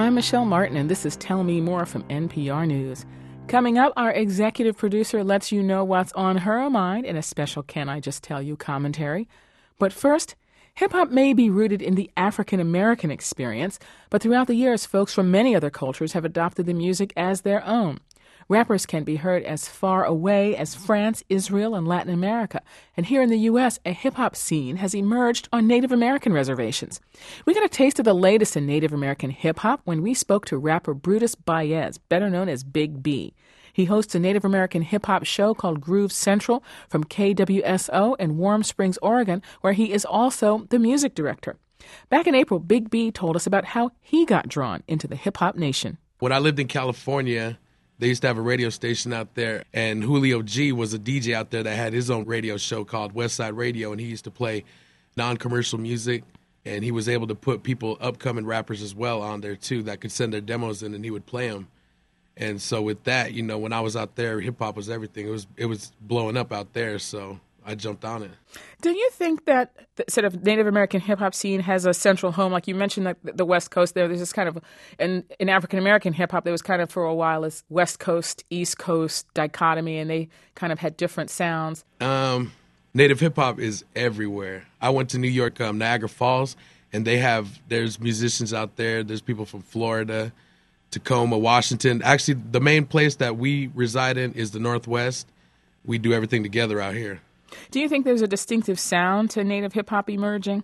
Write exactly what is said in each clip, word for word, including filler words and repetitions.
I'm Michelle Martin, and this is Tell Me More from N P R News. Coming up, our executive producer lets you know what's on her mind in a special Can I Just Tell You commentary. But first, hip-hop may be rooted in the African-American experience, but throughout the years, folks from many other cultures have adopted the music as their own. Rappers can be heard as far away as France, Israel, and Latin America. And here in the U S, a hip-hop scene has emerged on Native American reservations. We got a taste of the latest in Native American hip-hop when we spoke to rapper Brutus Baez, better known as Big B. He hosts a Native American hip-hop show called Groove Central from K W S O in Warm Springs, Oregon, where he is also the music director. Back in April, Big B told us about how he got drawn into the hip-hop nation. When I lived in California, they used to have a radio station out there, and Julio G was a D J out there that had his own radio show called Westside Radio, and he used to play non-commercial music, and he was able to put people, upcoming rappers as well, on there too that could send their demos in, and he would play them. And so with that, you know, when I was out there, hip-hop was everything. It was it was blowing up out there, so I jumped on it. Do you think that the sort of Native American hip-hop scene has a central home? Like you mentioned that the West Coast there, there's this kind of, in, in African-American hip-hop, there was kind of for a while this West Coast, East Coast dichotomy, and they kind of had different sounds. Um, Native hip-hop is everywhere. I went to New York, um, Niagara Falls, and they have, there's musicians out there. There's people from Florida, Tacoma, Washington. Actually, the main place that we reside in is the Northwest. We do everything together out here. Do you think there's a distinctive sound to Native hip-hop emerging?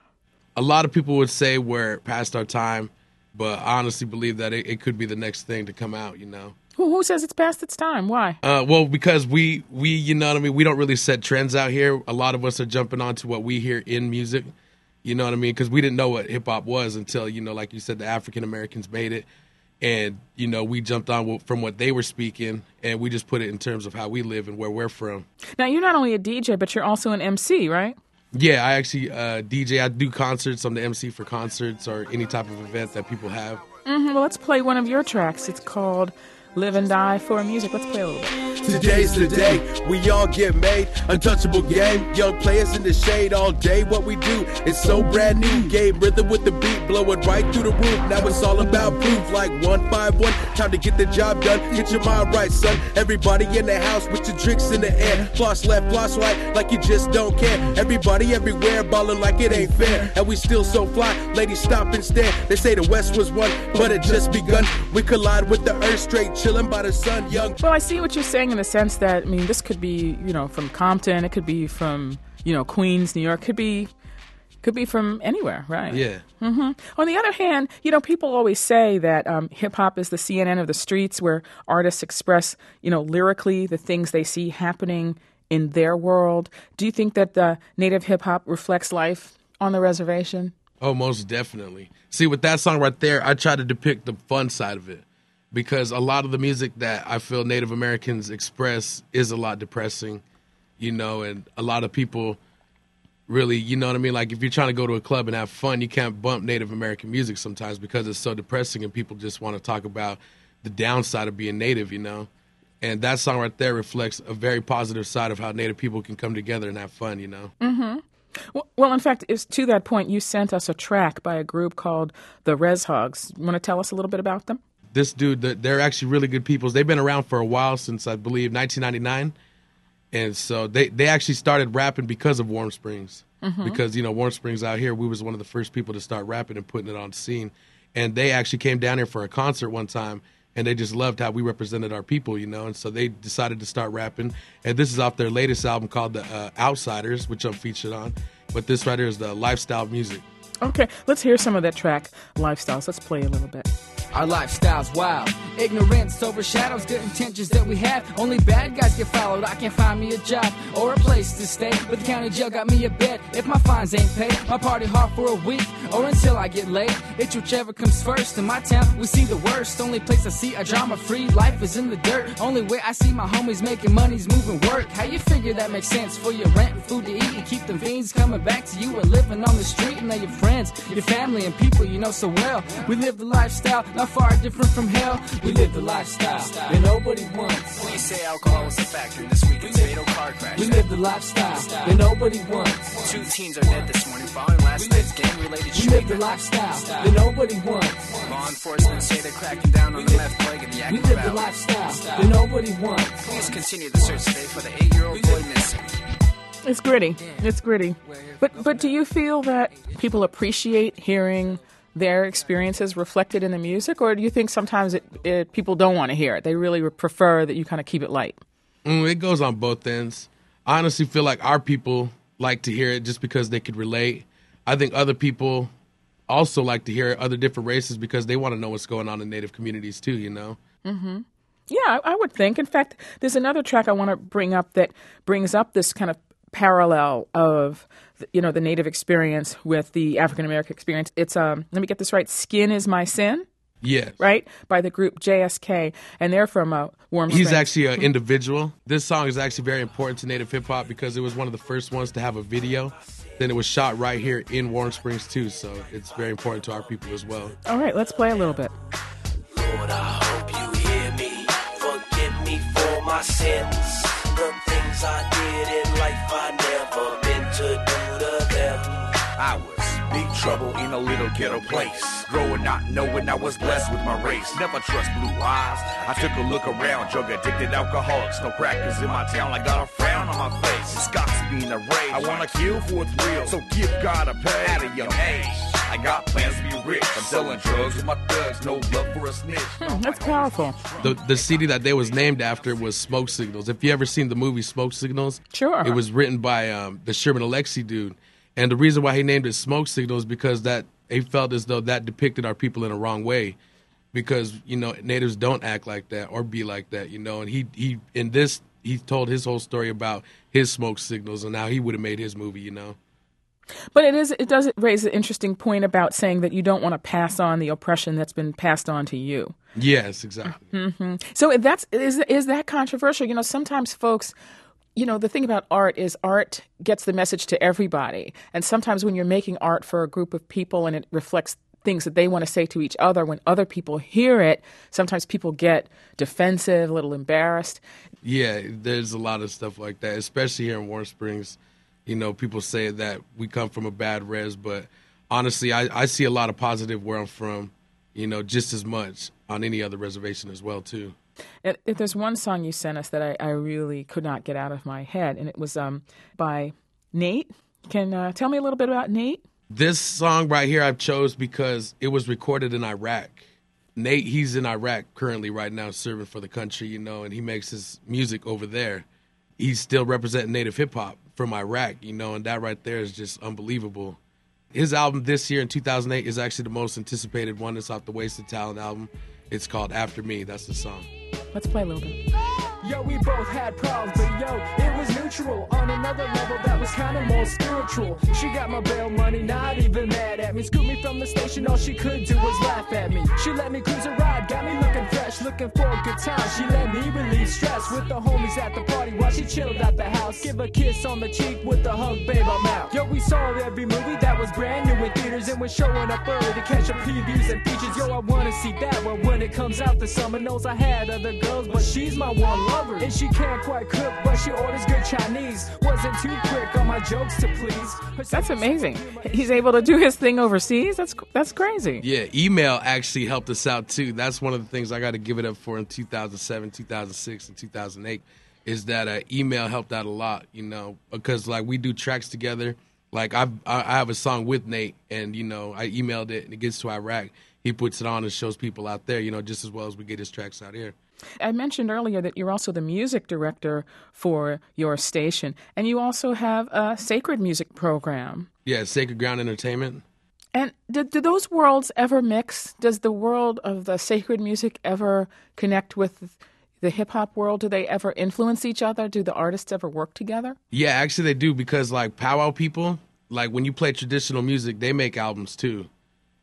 A lot of people would say we're past our time, but I honestly believe that it, it could be the next thing to come out, you know. Who, who says it's past its time? Why? Uh, well, because we, we, you know what I mean, we don't really set trends out here. A lot of us are jumping onto what we hear in music, you know what I mean, because we didn't know what hip-hop was until, you know, like you said, the African-Americans made it. And, you know, we jumped on from what they were speaking, and we just put it in terms of how we live and where we're from. Now, you're not only a D J, but you're also an M C, right? Yeah, I actually uh, D J. I do concerts. I'm the M C for concerts or any type of event that people have. Mm-hmm. Well, let's play one of your tracks. It's called Live and Die for Music. Let's play a little bit. Today's the day we all get made. Untouchable game. Young players in the shade all day. What we do is so brand new. Game rhythm with the beat blowing right through the roof. Now it's all about proof like one five one. Time to get the job done. Get your mind right, son. Everybody in the house with your drinks in the air. Floss left, floss right, like you just don't care. Everybody everywhere balling like it ain't fair. And we still so fly. Ladies stop and stare. They say the West was won, but it just begun. We collide with the earth straight chilling by the sun, young. Well, I see what you're saying in the sense that, I mean, this could be, you know, from Compton, it could be from, you know, Queens, New York, could be could be from anywhere, right? Yeah. Mm-hmm. On the other hand, you know, people always say that um, hip-hop is the C N N of the streets where artists express, you know, lyrically the things they see happening in their world. Do you think that the Native hip-hop reflects life on the reservation? Oh, most definitely. See, with that song right there, I try to depict the fun side of it. Because a lot of the music that I feel Native Americans express is a lot depressing, you know, and a lot of people really, you know what I mean? Like if you're trying to go to a club and have fun, you can't bump Native American music sometimes because it's so depressing and people just want to talk about the downside of being Native, you know. And that song right there reflects a very positive side of how Native people can come together and have fun, you know. Mm-hmm. Well, well, in fact, it's to that point, you sent us a track by a group called the Res Hogs. You want to tell us a little bit about them? This dude, they're actually really good people. They've been around for a while, since I believe nineteen ninety-nine. And so they, they actually started rapping because of Warm Springs. Mm-hmm. Because, you know, Warm Springs out here, we was one of the first people to start rapping and putting it on the scene. And they actually came down here for a concert one time, and they just loved how we represented our people, you know. And so they decided to start rapping. And this is off their latest album called The uh, Outsiders, which I'm featured on. But this right here is the Lifestyle Music. Okay, let's hear some of that track, Lifestyles. Let's play a little bit. Our lifestyle's wild. Ignorance overshadows good intentions that we have. Only bad guys get followed. I can't find me a job or a place to stay, but the county jail got me a bed. If my fines ain't paid, my party hard for a week or until I get laid. It's whichever comes first. In my town, we see the worst. Only place I see a drama-free life is in the dirt. Only way I see my homies making money's moving work. How you figure that makes sense for your rent and food to eat and keep them fiends coming back to you and living on the street? And now your friends, your family, and people you know so well. We live the lifestyle, not far different from hell. We live the lifestyle that nobody wants. Police say alcohol was a factor in this weekend's fatal car crash. We live the lifestyle that nobody wants. Two teens are dead this morning following last night's gang-related We shooting. live the lifestyle that nobody wants. Law enforcement say they're cracking down on the left leg of the We active live the route. lifestyle that nobody wants. Police continue the search today for the eight-year-old boy missing. It's gritty. It's gritty. But but do you feel that people appreciate hearing their experiences reflected in the music, or do you think sometimes it, it, people don't want to hear it? They really prefer that you kind of keep it light. Mm, it goes on both ends. I honestly feel like our people like to hear it just because they could relate. I think other people also like to hear it, other different races, because they want to know what's going on in Native communities too, you know? Mm-hmm. Yeah, I, I would think. In fact, there's another track I want to bring up that brings up this kind of parallel of, you know, the Native experience with the African American experience. It's, um, let me get this right, Skin Is My Sin? Yes. Right? By the group J S K, and they're from uh, Warm Springs. He's actually an individual. This song is actually very important to Native hip-hop because it was one of the first ones to have a video. Then it was shot right here in Warm Springs, too, so it's very important to our people as well. All right, let's play a little bit. Lord, I hope you hear me. Forgive me for my sins. The things I did in life I never meant to do to them. I was big trouble in a little ghetto place. Growing not knowing I was blessed with my race. Never trust blue eyes. I took a look around. Drug addicted alcoholics. No crackers in my town. I got a frown on my face. It's got to be in a rage. I wanna kill for it's real. So give God a pay at a young age. I got plans to be rich. I'm selling drugs with my thugs. No love for a snitch. Hmm, that's powerful. The the C D that they was named after was Smoke Signals. If you ever seen the movie Smoke Signals, Sure. it was written by um, the Sherman Alexie dude. And the reason why he named it Smoke Signals is because that he felt as though that depicted our people in a wrong way. Because, you know, natives don't act like that or be like that, you know. And he, he in this, he told his whole story about his smoke signals and how he would have made his movie, you know. But it is it does raise an interesting point about saying that you don't want to pass on the oppression that's been passed on to you. Yes, exactly. Mm-hmm. So that's is is that controversial? You know, sometimes folks, you know, the thing about art is art gets the message to everybody. And sometimes when you're making art for a group of people and it reflects things that they want to say to each other, when other people hear it, sometimes people get defensive, a little embarrassed. Yeah, there's a lot of stuff like that, especially here in Warm Springs. You know, people say that we come from a bad res, but honestly, I, I see a lot of positive where I'm from, you know, just as much on any other reservation as well, too. And if there's one song you sent us that I, I really could not get out of my head, and it was um, by Nate. Can uh, tell me a little bit about Nate? This song right here I've chose because it was recorded in Iraq. Nate, he's in Iraq currently right now serving for the country, you know, and he makes his music over there. He's still representing Native hip-hop from Iraq, you know, and that right there is just unbelievable. His album this year in two thousand eight is actually the most anticipated one. It's off the Wasted Talent album. It's called After Me. That's the song. Let's play a little bit. Yo, we both had problems, but yo, it was neutral. On another level, that was kinda more spiritual. She got my bail money, not even mad at me. Scooped me from the station, all she could do was laugh at me. She let me cruise a ride, got me looking fresh, looking for a good time. She let me relieve stress with the homies at the party while she chilled at the house. Give a kiss on the cheek with a hug, babe, I'm out. Yo, we saw every movie that was brand new in theaters and we're showing up early to catch the previews and features. Yo, I wanna see that, but when it comes out, the summer knows I had other girls, but she's my one lover. And she can't quite cook, but she orders good Chinese. Wasn't too quick on my jokes to please. Her That's amazing. He's able to do his thing overseas. That's that's crazy. Yeah, email actually helped us out too. That's one of the things I got to give it up for in two thousand seven, two thousand six, and two thousand eight is that uh, email helped out a lot, you know, because like we do tracks together. Like I've, I have a song with Nate, and you know I emailed it, and it gets to Iraq. He puts it on and shows people out there, you know, just as well as we get his tracks out here. I mentioned earlier that you're also the music director for your station, and you also have a sacred music program. Yeah, Sacred Ground Entertainment. And do, do those worlds ever mix? Does the world of the sacred music ever connect with the hip-hop world? Do they ever influence each other? Do the artists ever work together? Yeah, actually they do, because like powwow people, like when you play traditional music, they make albums too.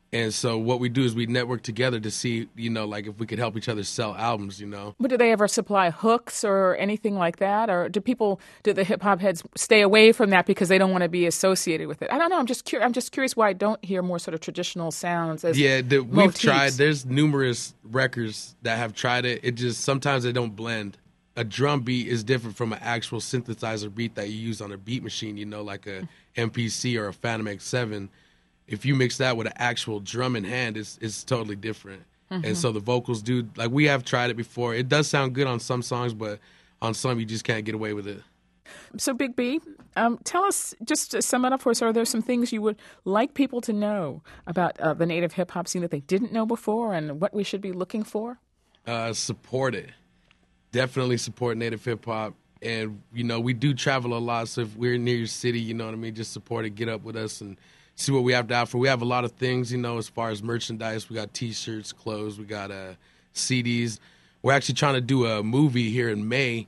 And so what we do is we network together to see, you know, like if we could help each other sell albums, you know. But do they ever supply hooks or anything like that? Or do people, do the hip-hop heads stay away from that because they don't want to be associated with it? I don't know. I'm just, cur- I'm just curious why I don't hear more sort of traditional sounds as Yeah, the, we've motifs. tried. There's numerous records that have tried it. It just, sometimes they don't blend. A drum beat is different from an actual synthesizer beat that you use on a beat machine, you know, like a M P C or a Phantom X seven. If you mix that with an actual drum in hand, it's, it's totally different. Mm-hmm. And so the vocals do, like we have tried it before. It does sound good on some songs, but on some you just can't get away with it. So Big B, um, tell us, just to sum it up for us, are there some things you would like people to know about uh, the native hip-hop scene that they didn't know before and what we should be looking for? Uh, support it. Definitely support native hip-hop. And, you know, we do travel a lot, so if we're near your city, you know what I mean, just support it, get up with us, and see what we have to offer. We have a lot of things, you know, as far as merchandise. We got T-shirts, clothes, we got uh, C Ds. We're actually trying to do a movie here in May,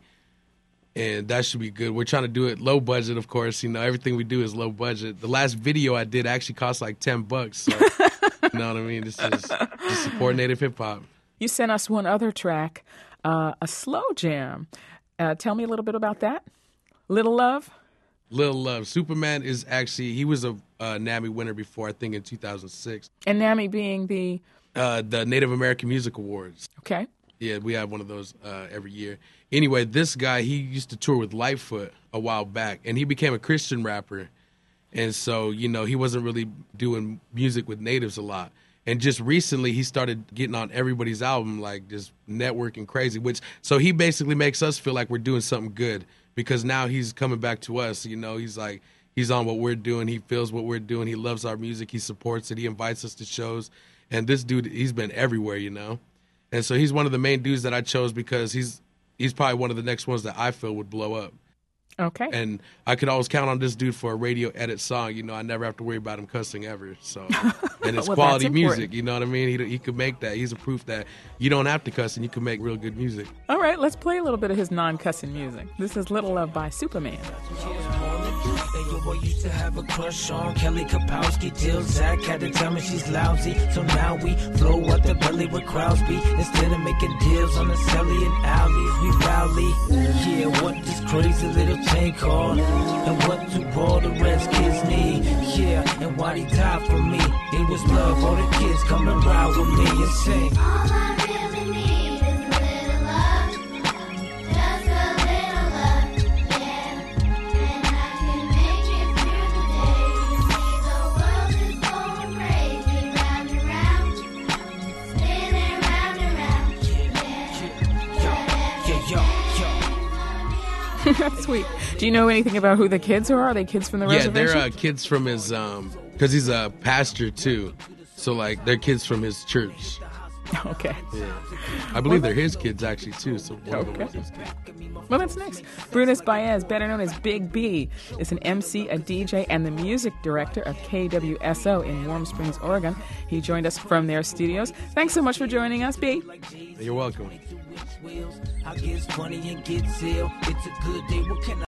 and that should be good. We're trying to do it low budget, of course. You know, everything we do is low budget. The last video I did actually cost like ten bucks. So, you know what I mean? This is just support native hip-hop. You sent us one other track, uh, a slow jam. Uh, tell me a little bit about that. Little Love? Little Love. Superman is actually, he was a uh, NAMI winner before, I think in two thousand six. And NAMI being the? Uh, the Native American Music Awards. Okay. Yeah, we have one of those uh, every year. Anyway, this guy, he used to tour with Lightfoot a while back, and he became a Christian rapper. And so, you know, he wasn't really doing music with natives a lot. And just recently, he started getting on everybody's album, like just networking crazy. Which so he basically makes us feel like we're doing something good because now he's coming back to us. You know, he's like he's on what we're doing. He feels what we're doing. He loves our music. He supports it. He invites us to shows. And this dude, he's been everywhere, you know. And so he's one of the main dudes that I chose because he's he's probably one of the next ones that I feel would blow up. Okay. And I could always count on this dude for a radio edit song. You know, I never have to worry about him cussing ever. So, and it's Well, quality that's music. important. You know what I mean? He he could make that. He's a proof that you don't have to cuss and you can make real good music. All right, let's play a little bit of his non-cussing music. This is Little Love by Superman. I used to have a crush on Kelly Kapowski till Zach had to tell me she's lousy. So now we flow up the belly with Crosby. Instead of making deals on the celly and alleys, we rally. Yeah, what this crazy little thing called? And what do all the rest kids need? Yeah, and why'd he die for me? It was love, all the kids come and ride with me and sing. All I really need is a little love, just a little love, yeah. And I can make it through the day. The world is going crazy, round and round, spinning round and round, yeah. Yeah, yo, yo, yo. That's sweet. Do you know anything about who the kids are? Are they kids from the Yeah, reservation? they're uh, kids from his, um, because he's a pastor too. So, like, they're kids from his church. Okay. Yeah. I believe they're his kids, actually, too. So, one of them Okay. was his kid. Well, that's nice. Brunis Baez, better known as Big B, is an M C, a D J, and the music director of K W S O in Warm Springs, Oregon. He joined us from their studios. Thanks so much for joining us, B. You're welcome. I get funny and get ill. It's a good day. What can I